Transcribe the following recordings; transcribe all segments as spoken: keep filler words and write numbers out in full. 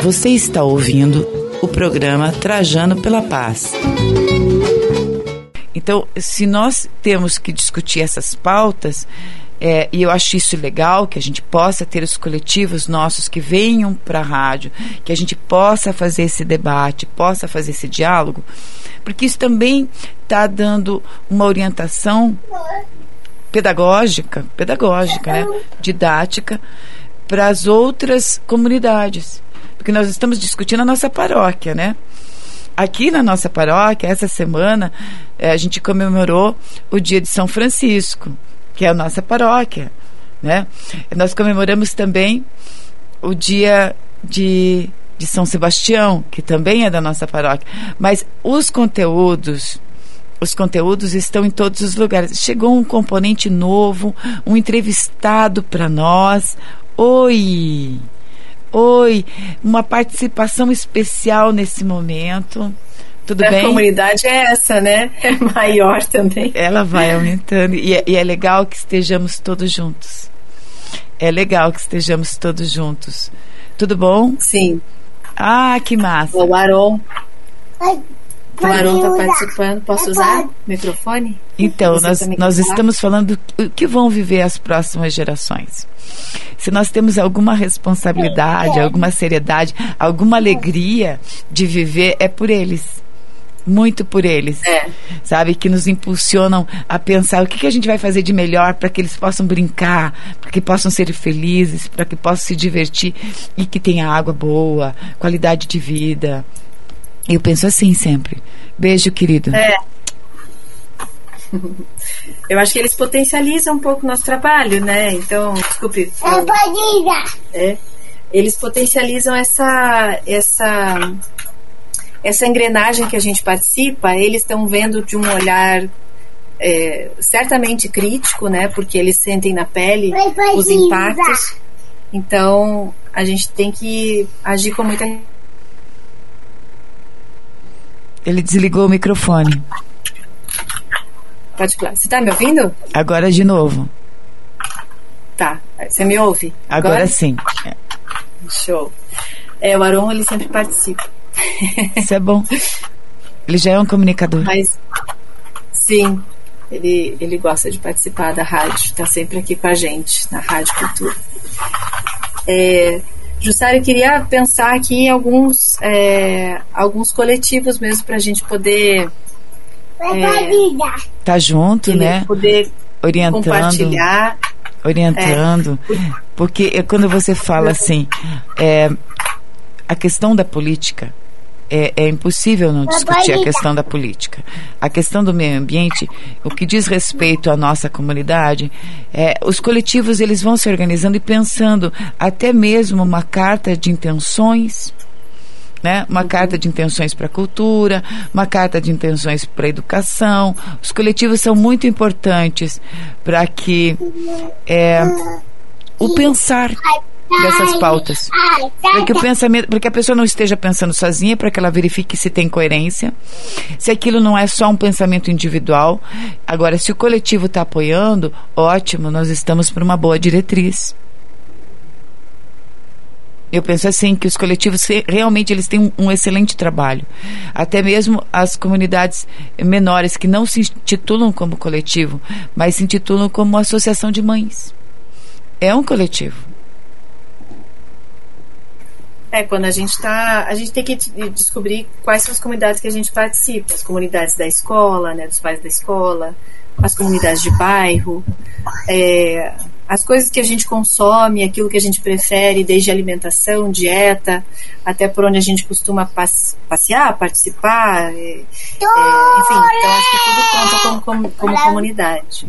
Você está ouvindo o programa Trajano pela Paz. Então, se nós temos que discutir essas pautas, é, e eu acho isso legal, que a gente possa ter os coletivos nossos que venham para a rádio, que a gente possa fazer esse debate, possa fazer esse diálogo, porque isso também está dando uma orientação pedagógica, pedagógica, né? Didática, para as outras comunidades. Porque nós estamos discutindo a nossa paróquia, né? Aqui na nossa paróquia, essa semana, eh, a gente comemorou o dia de São Francisco, que é a nossa paróquia, né? Nós comemoramos também o dia de, de São Sebastião, que também é da nossa paróquia. Mas os conteúdos, os conteúdos estão em todos os lugares. Chegou um componente novo, um entrevistado para nós. Oi! Oi, uma participação especial nesse momento. Tudo a bem? A comunidade é essa, né? É maior também. Ela vai aumentando. E é, e é legal que estejamos todos juntos. É legal que estejamos todos juntos. Tudo bom? Sim. Ah, que massa. O Aron. O Aron está participando. Posso usar o microfone? Então, Você nós, nós estamos falando o que vão viver as próximas gerações. Se nós temos alguma responsabilidade, alguma seriedade, alguma alegria de viver, é por eles. Muito por eles. É. Sabe? Que nos impulsionam a pensar o que, que a gente vai fazer de melhor para que eles possam brincar, para que possam ser felizes, para que possam se divertir e que tenha água boa, qualidade de vida. Eu penso assim sempre. Beijo, querido. É. Eu acho que eles potencializam um pouco o nosso trabalho, né? Então, desculpe. É, eles potencializam essa, essa, essa engrenagem que a gente participa. Eles estão vendo de um olhar é, certamente crítico, né? Porque eles sentem na pele os impactos. Então, a gente tem que agir com muita... Ele desligou o microfone. Pode falar. Você está me ouvindo? Agora de novo. Tá. Você me ouve? Agora, Agora sim. É. Show. É, o Aron, ele sempre participa. Isso é bom. Ele já é um comunicador. Mas, sim, ele, ele gosta de participar da rádio. Está sempre aqui com a gente, na Rádio Cultura. É, Jussara, eu queria pensar aqui em alguns, é, alguns coletivos mesmo para a gente poder... É, tá junto, né? Poder orientando, compartilhar, orientando, é. Porque quando você fala assim, é, a questão da política é, é impossível não discutir a questão da política. A questão do meio ambiente, o que diz respeito à nossa comunidade, é, os coletivos eles vão se organizando e pensando até mesmo uma carta de intenções. Né? Uma uhum. carta de intenções para a cultura, uma carta de intenções para a educação. Os coletivos são muito importantes para que é, o pensar dessas pautas, para que o pensamento, para que a pessoa não esteja pensando sozinha, para que ela verifique se tem coerência, se aquilo não é só um pensamento individual. Agora, se o coletivo está apoiando, ótimo, nós estamos por uma boa diretriz. Eu penso assim, que os coletivos realmente eles têm um, um excelente trabalho. Até mesmo as comunidades menores que não se intitulam como coletivo, mas se intitulam como associação de mães. É um coletivo. É, quando a gente está... A gente tem que descobrir quais são as comunidades que a gente participa. As comunidades da escola, né, dos pais da escola, as comunidades de bairro, é... as coisas que a gente consome, aquilo que a gente prefere, desde alimentação, dieta, até por onde a gente costuma passear, participar, é, é, enfim, então acho que tudo conta como, como, como comunidade.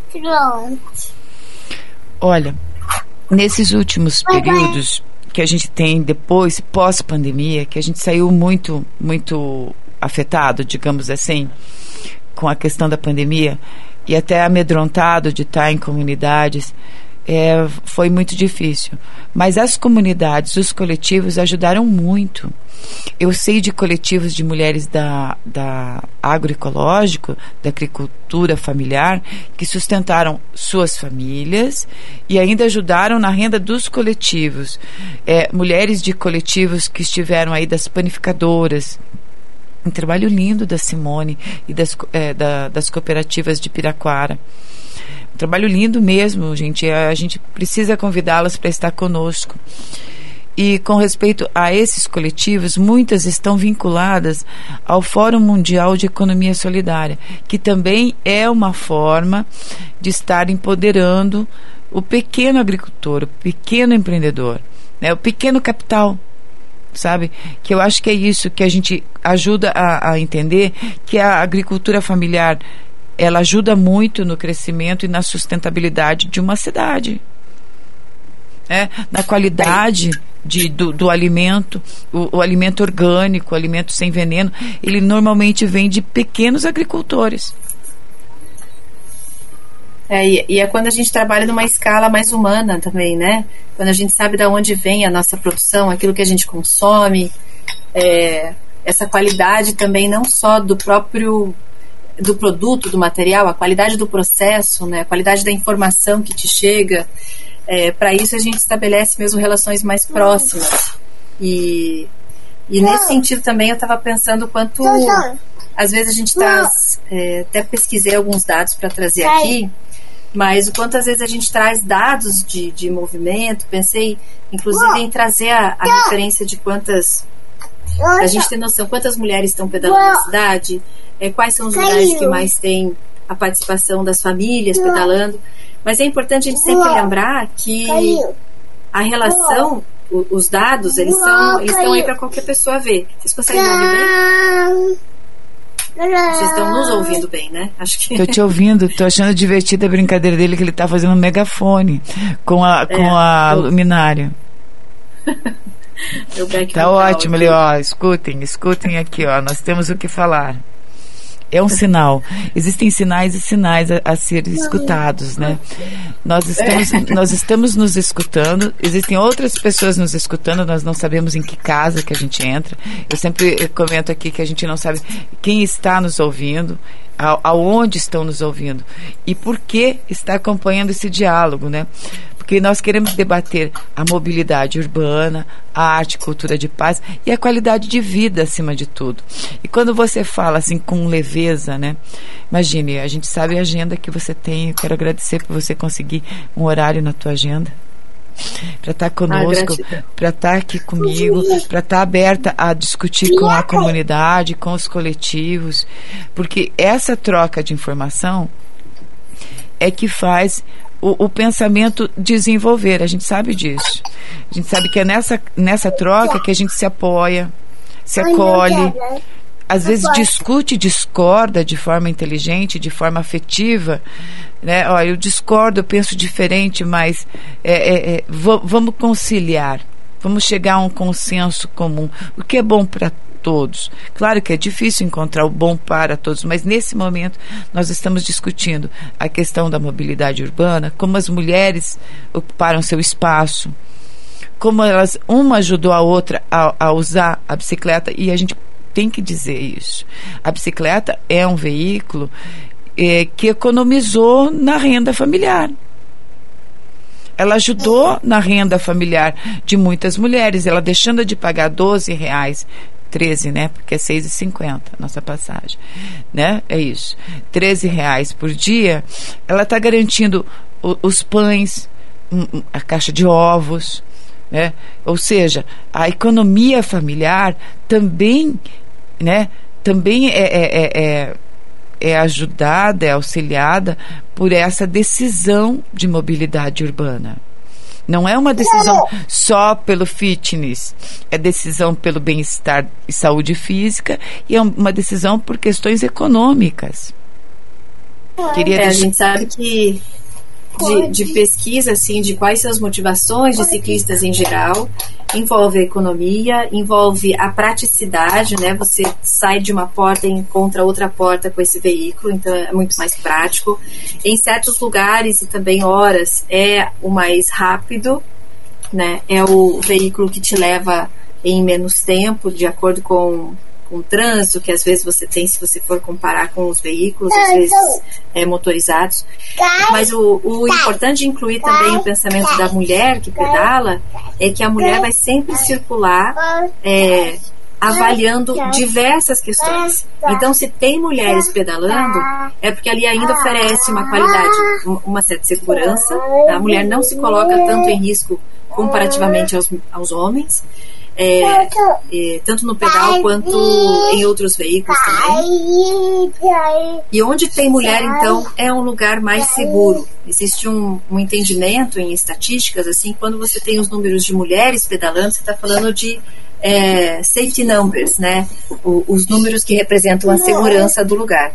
Olha, nesses últimos períodos que a gente tem depois, pós-pandemia, que a gente saiu muito, muito afetado, digamos assim, com a questão da pandemia, e até amedrontado de estar em comunidades, é, foi muito difícil. Mas as comunidades, os coletivos ajudaram muito. Eu sei de coletivos de mulheres da, da agroecológico, da agricultura familiar, que sustentaram suas famílias e ainda ajudaram na renda dos coletivos. É, mulheres de coletivos que estiveram aí das panificadoras. Um trabalho lindo da Simone e das, é, da, das cooperativas de Piraquara. Um trabalho lindo mesmo, gente. A gente precisa convidá-las para estar conosco. E com respeito a esses coletivos, muitas estão vinculadas ao Fórum Mundial de Economia Solidária, que também é uma forma de estar empoderando o pequeno agricultor, o pequeno empreendedor, né, o pequeno capital, sabe? Que eu acho que é isso que a gente ajuda a, a entender, que a agricultura familiar, ela ajuda muito no crescimento e na sustentabilidade de uma cidade. É, na qualidade de, do, do alimento, o, o alimento orgânico, o alimento sem veneno, ele normalmente vem de pequenos agricultores. É, e, e é quando a gente trabalha numa escala mais humana também, né? Quando a gente sabe de onde vem a nossa produção, aquilo que a gente consome, é, essa qualidade também não só do próprio do produto, do material, a qualidade do processo, né? A qualidade da informação que te chega. É, para isso a gente estabelece mesmo relações mais próximas e, e nesse sentido também eu estava pensando quanto às vezes a gente traz, é, até pesquisei alguns dados para trazer aqui, mas o quanto às vezes a gente traz dados de, de movimento. Pensei inclusive em trazer a, a referência de quantas, a gente ter noção quantas mulheres estão pedalando na cidade, é, quais são os lugares que mais tem a participação das famílias pedalando. Mas é importante a gente sempre lembrar que a relação, os dados, eles são, eles estão aí para qualquer pessoa ver. Vocês conseguem me ouvir bem? Vocês estão nos ouvindo bem, né? Acho que... Tô te ouvindo, tô achando divertida a brincadeira dele, que ele tá fazendo um megafone com a, com é, a eu... luminária. Tá ótimo, ele, ó, escutem, escutem aqui, ó, nós temos o que falar. É um sinal. Existem sinais e sinais a, a serem escutados, né? Nós estamos, nós estamos nos escutando, existem outras pessoas nos escutando, nós não sabemos em que casa que a gente entra. Eu sempre comento aqui que a gente não sabe quem está nos ouvindo, a, aonde estão nos ouvindo e por que está acompanhando esse diálogo, né? Porque nós queremos debater a mobilidade urbana, a arte, cultura de paz e a qualidade de vida acima de tudo. E quando você fala assim com leveza, né? Imagine, a gente sabe a agenda que você tem. Eu quero agradecer por você conseguir um horário na tua agenda para estar conosco, ah, para estar aqui comigo, para estar aberta a discutir com a comunidade, com os coletivos, porque essa troca de informação é que faz O, o pensamento desenvolver. A gente sabe disso. A gente sabe que é nessa, nessa troca que a gente se apoia, se acolhe, às vezes discute, discorda de forma inteligente, de forma afetiva, né? Ó, eu discordo, eu penso diferente, mas é, é, é, vamos conciliar, vamos chegar a um consenso comum, o que é bom para todos. Claro que é difícil encontrar o bom para todos, mas nesse momento nós estamos discutindo a questão da mobilidade urbana, como as mulheres ocuparam seu espaço, como elas, uma ajudou a outra a, a usar a bicicleta, e a gente tem que dizer isso. A bicicleta é um veículo é, que economizou na renda familiar. Ela ajudou na renda familiar de muitas mulheres, ela deixando de pagar doze reais, treze, né? Porque é seis e cinquenta nossa passagem, né? É isso. treze reais por dia, ela está garantindo o, os pães, a caixa de ovos, né? Ou seja, a economia familiar também, né? Também é, é, é, é ajudada, é auxiliada por essa decisão de mobilidade urbana. Não é uma decisão só pelo fitness, é decisão pelo bem-estar e saúde física, e é uma decisão por questões econômicas. Queria é, deixar... A gente sabe que de, de pesquisa, assim, de quais são as motivações de ciclistas em geral. Envolve a economia, envolve a praticidade, né? Você sai de uma porta e encontra outra porta com esse veículo, então é muito mais prático. Em certos lugares e também horas é o mais rápido, né? É o veículo que te leva em menos tempo, de acordo com com o trânsito, que às vezes você tem, se você for comparar com os veículos, às vezes é, motorizados. Mas o, o importante de incluir também o pensamento da mulher que pedala é que a mulher vai sempre circular é, avaliando diversas questões. Então, se tem mulheres pedalando, é porque ali ainda oferece uma qualidade, uma certa segurança. A mulher não se coloca tanto em risco comparativamente aos, aos homens. É, é, tanto no pedal quanto em outros veículos também. E onde tem mulher, então, é um lugar mais seguro. Existe um, um entendimento em estatísticas, assim, quando você tem os números de mulheres pedalando, você está falando de é, safety numbers, né? O, os números que representam a segurança do lugar.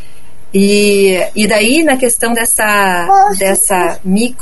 E, e daí, na questão dessa, dessa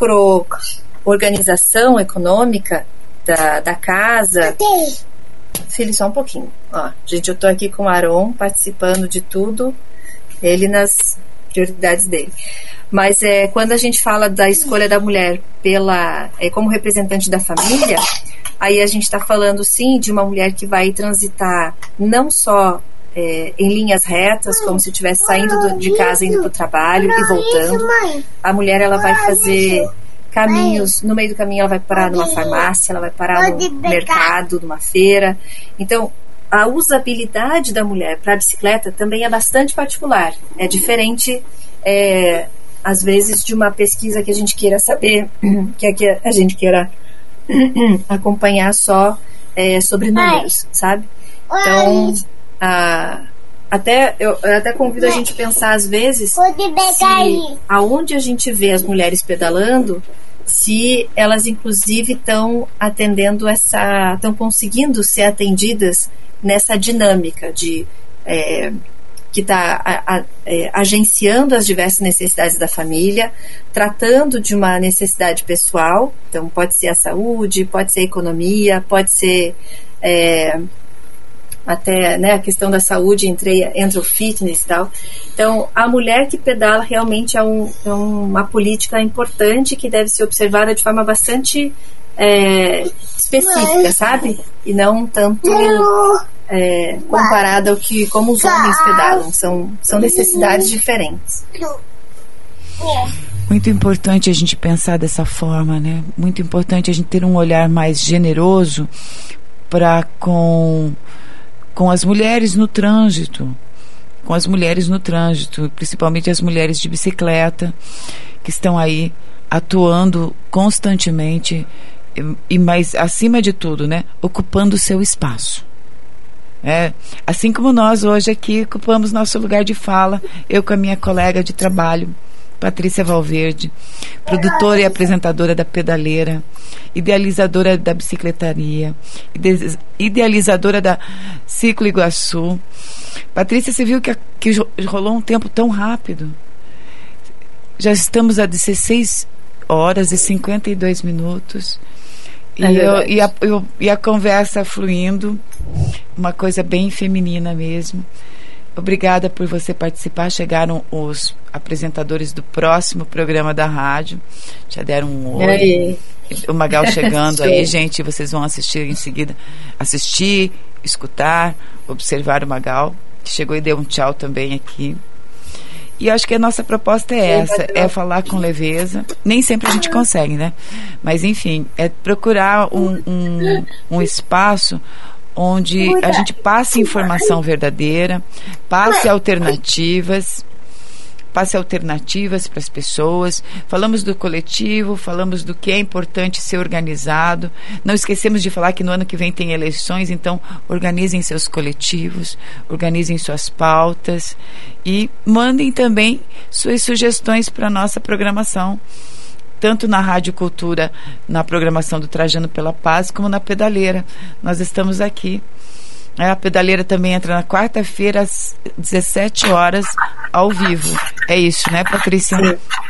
micro-organização econômica Da, da casa. Filho, só um pouquinho. Ó, gente, eu tô aqui com o Aron participando de tudo, ele nas prioridades dele. Mas é, quando a gente fala da escolha da mulher pela, é, como representante da família, aí a gente está falando sim de uma mulher que vai transitar não só é, em linhas retas, como se estivesse saindo do, de casa, indo para o trabalho e voltando. A mulher ela vai fazer caminhos, no meio do caminho ela vai parar numa farmácia, ela vai parar no mercado, numa feira. Então, a usabilidade da mulher para a bicicleta também é bastante particular. É diferente, é, às vezes, de uma pesquisa que a gente queira saber, que a, que a gente queira acompanhar só é, sobre números, sabe? Então, a... Até, eu, eu até convido a gente a pensar, às vezes, se aonde a gente vê as mulheres pedalando, se elas, inclusive, estão atendendo essa... estão conseguindo ser atendidas nessa dinâmica de... É, que está é, agenciando as diversas necessidades da família, tratando de uma necessidade pessoal, então pode ser a saúde, pode ser a economia, pode ser... É, até, né, a questão da saúde, entre, entre o fitness e tal. Então, a mulher que pedala realmente é, um, é uma política importante que deve ser observada de forma bastante é, específica, sabe? E não tanto é, comparada ao que como os homens pedalam. São, são necessidades diferentes. Muito importante a gente pensar dessa forma, né? Muito importante a gente ter um olhar mais generoso para com... com as mulheres no trânsito, com as mulheres no trânsito, principalmente as mulheres de bicicleta, que estão aí atuando constantemente e, e mais acima de tudo, né, ocupando o seu espaço. É, assim como nós hoje aqui ocupamos nosso lugar de fala, eu com a minha colega de trabalho, Patrícia Valverde, produtora e apresentadora da Pedaleira, idealizadora da Bicicletaria, ide- idealizadora da Ciclo Iguaçu. Patrícia, você viu que, a, que rolou um tempo tão rápido? Já estamos a dezesseis horas e cinquenta e dois minutos. E, é eu, e, a, eu, e a conversa fluindo, uma coisa bem feminina mesmo. Obrigada por você participar. Chegaram os apresentadores do próximo programa da rádio. Já deram um oi. Aí. O Magal chegando aí, gente. Vocês vão assistir em seguida. Assistir, escutar, observar o Magal, que chegou e deu um tchau também aqui. E acho que a nossa proposta é essa, é falar com leveza. Nem sempre a gente consegue, né? Mas, enfim, é procurar um, um, um espaço onde a gente passe informação verdadeira, passe alternativas, passe alternativas para as pessoas. Falamos do coletivo, falamos do que é importante ser organizado. Não esquecemos de falar que no ano que vem tem eleições, então organizem seus coletivos, organizem suas pautas e mandem também suas sugestões para a nossa programação, tanto na Rádio Cultura, na programação do Trajano pela Paz, como na Pedaleira. Nós estamos aqui. A Pedaleira também entra na quarta-feira, às dezessete horas, ao vivo. É isso, né, Patrícia? Sim.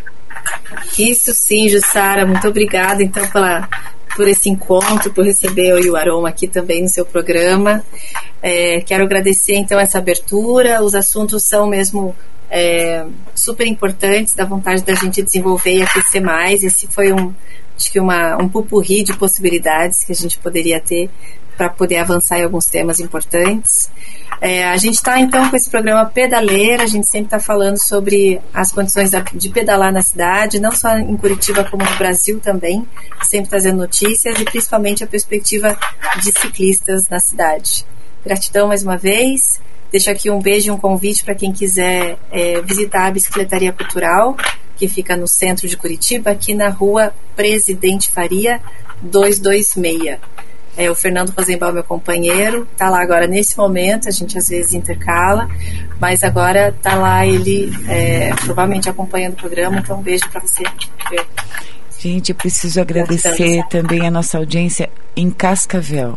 Isso sim, Jussara, muito obrigada então pela, por esse encontro, por receber eu e o Aron aqui também no seu programa. É, quero agradecer então essa abertura, os assuntos são mesmo é, super importantes, dá vontade da gente desenvolver e aquecer mais. Esse foi um, acho que uma, um pupurri de possibilidades que a gente poderia ter para poder avançar em alguns temas importantes. É, a gente está então com esse programa Pedaleira, a gente sempre está falando sobre as condições de pedalar na cidade, não só em Curitiba como no Brasil também, sempre trazendo notícias e principalmente a perspectiva de ciclistas na cidade. Gratidão mais uma vez, deixo aqui um beijo e um convite para quem quiser é, visitar a Bicicletaria Cultural, que fica no centro de Curitiba, aqui na rua Presidente Faria duzentos e vinte e seis. É, o Fernando Rosenbaum, meu companheiro, está lá agora nesse momento, a gente às vezes intercala, mas agora está lá ele é, provavelmente acompanhando o programa, então um beijo para você. Eu. Gente, eu preciso agradecer também a nossa audiência em Cascavel.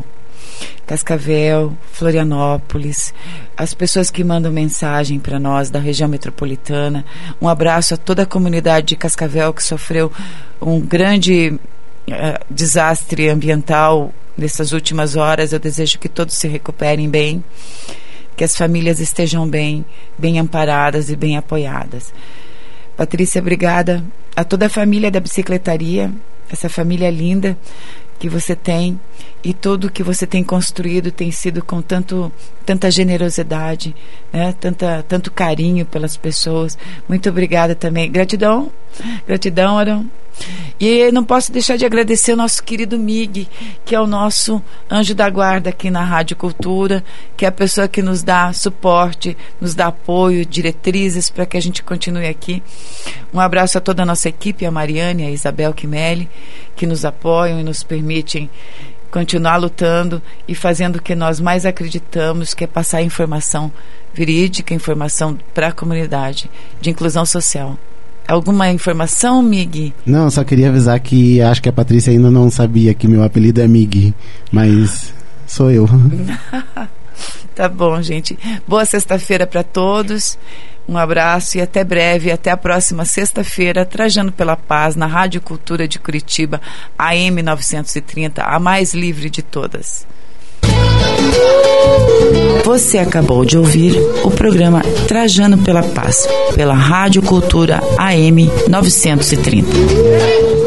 Cascavel, Florianópolis, as pessoas que mandam mensagem para nós da região metropolitana. Um abraço a toda a comunidade de Cascavel que sofreu um grande uh, desastre ambiental nessas últimas horas. Eu desejo que todos se recuperem bem, que as famílias estejam bem, bem amparadas e bem apoiadas. Patrícia, obrigada a toda a família da Bicicletaria, essa família linda que você tem, e tudo que você tem construído tem sido com tanto, tanta generosidade, né? Tanta, tanto carinho pelas pessoas. Muito obrigada também. Gratidão, gratidão, Aron. E não posso deixar de agradecer o nosso querido Mig, que é o nosso anjo da guarda aqui na Rádio Cultura, que é a pessoa que nos dá suporte, nos dá apoio, diretrizes para que a gente continue aqui. Um abraço a toda a nossa equipe, a Mariane, a Isabel Quimelli, que nos apoiam e nos permitem continuar lutando e fazendo o que nós mais acreditamos, que é passar informação verídica, informação para a comunidade, de inclusão social. Alguma informação, Mig? Não, só queria avisar que acho que a Patrícia ainda não sabia que meu apelido é Mig, mas sou eu. Tá bom, gente. Boa sexta-feira para todos. Um abraço e até breve. Até a próxima sexta-feira, Trajando pela Paz, na Rádio Cultura de Curitiba, A M novecentos e trinta, a mais livre de todas. Você acabou de ouvir o programa Trajando pela Paz, pela Rádio Cultura A M novecentos e trinta.